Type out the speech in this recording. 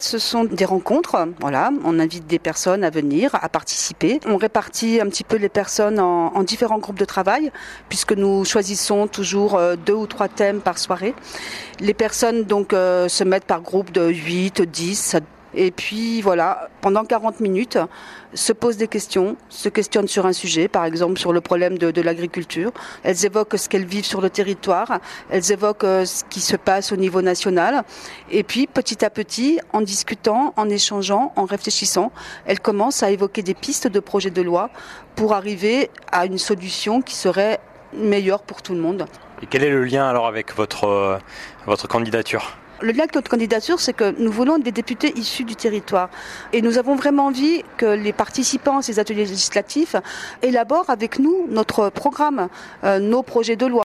ce sont des rencontres. Voilà, on invite des personnes à venir, à participer. On répartit un petit peu les personnes en différents groupes de travail, puisque nous choisissons toujours 2 ou 3 thèmes par soirée. Les personnes donc se mettent par groupe de 8, 10. Et puis voilà, pendant 40 minutes, se posent des questions, se questionnent sur un sujet, par exemple sur le problème de l'agriculture. Elles évoquent ce qu'elles vivent sur le territoire, elles évoquent ce qui se passe au niveau national. Et puis petit à petit, en discutant, en échangeant, en réfléchissant, elles commencent à évoquer des pistes de projets de loi pour arriver à une solution qui serait meilleure pour tout le monde. Et quel est le lien alors avec votre candidature ? Le lien avec notre candidature, c'est que nous voulons des députés issus du territoire. Et nous avons vraiment envie que les participants à ces ateliers législatifs élaborent avec nous notre programme, nos projets de loi.